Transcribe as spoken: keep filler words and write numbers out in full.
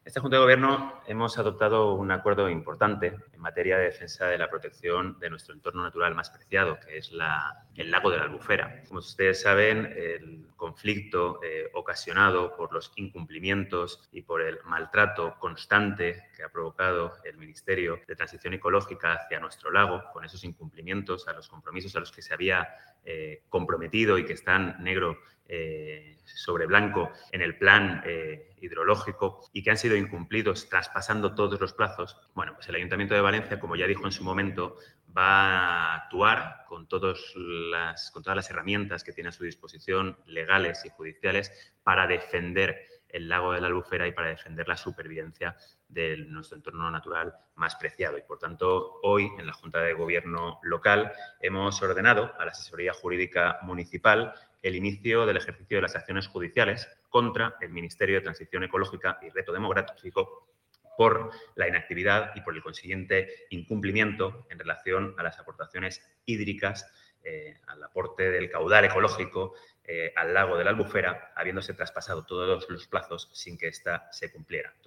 Esta Junta de Gobierno hemos adoptado un acuerdo importante en materia de defensa de la protección de nuestro entorno natural más preciado, que es la, el lago de la Albufera. Como ustedes saben, el conflicto eh, ocasionado por los incumplimientos y por el maltrato constante que ha provocado el Ministerio de Transición Ecológica hacia nuestro lago, con esos incumplimientos a los compromisos a los que se había eh, comprometido y que están negro eh, sobre blanco en el plan eh, hidrológico y que han sido incumplidos traspasando todos los plazos. Bueno, pues el Ayuntamiento de Valencia, como ya dijo en su momento, va a actuar con, todos las, con todas las herramientas que tiene a su disposición, legales y judiciales, para defender el lago de la Albufera y para defender la supervivencia de nuestro entorno natural más preciado. Y, por tanto, hoy, en la Junta de Gobierno local, hemos ordenado a la Asesoría Jurídica Municipal el inicio del ejercicio de las acciones judiciales contra el Ministerio de Transición Ecológica y Reto Demográfico por la inactividad y por el consiguiente incumplimiento en relación a las aportaciones hídricas, eh, al aporte del caudal ecológico eh, al lago de la Albufera, habiéndose traspasado todos los plazos sin que ésta se cumpliera.